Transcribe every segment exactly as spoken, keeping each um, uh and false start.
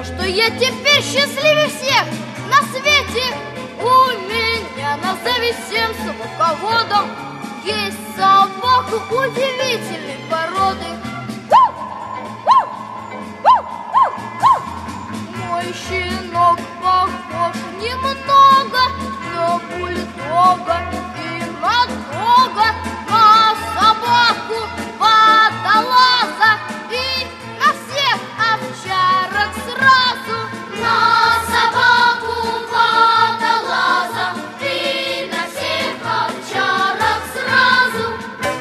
что я теперь счастливее всех на свете. У меня на зависим собаководом есть собака удивительной породы. Мой щенок похож немного на бульдога и на дога, на собаку водолаза и на всех овчарок сразу. На собаку водолаза и на всех овчарок сразу.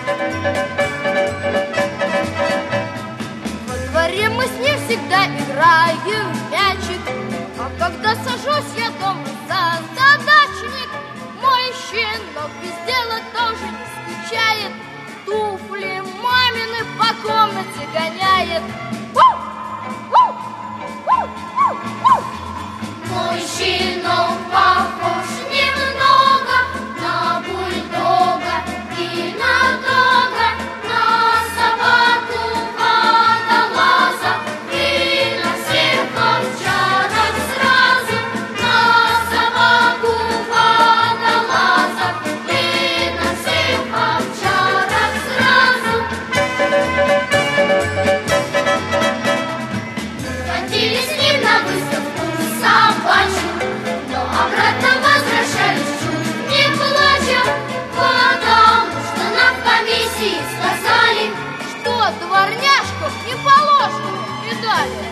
Во дворе мы с ним всегда играем в мячик, а когда сажусь я дома за задачник, мой щенок без дела тоже не скучает, туфли мамины по комнате гоняет. Мой щенок похож немного на бульдога и на дога, на собаку водолаза и на всех овчарок сразу. На собаку водолаза и на всех овчарок сразу. Ходили с ним на выставку собачью, но обратно возвращались чуть не плача, потому что нам в комиссии сказали, Что дворняжкам не положено медали.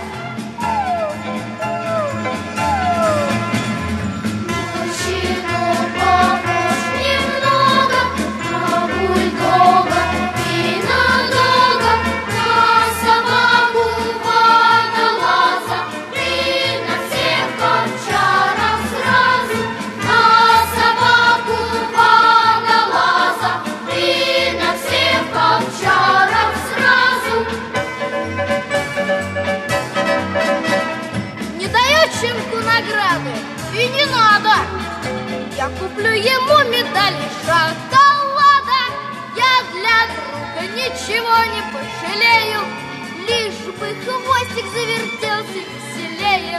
щенок похож немного на бульдога и на дога, на собаку водолаза и на всех овчарок сразу. На собаку водолаза и на всех овчарок сразу. Не даю щенку награды, и не надо. Я куплю ему медаль из шоколада. Я для друга ничего не пожалею, лишь бы хвостик завертелся веселее.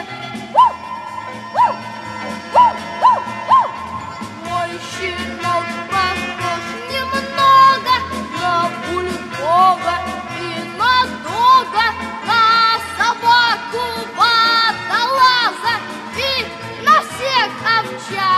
Мой щенок похож немного на бульдога и на дога, на собаку водолаза и на всех овчарок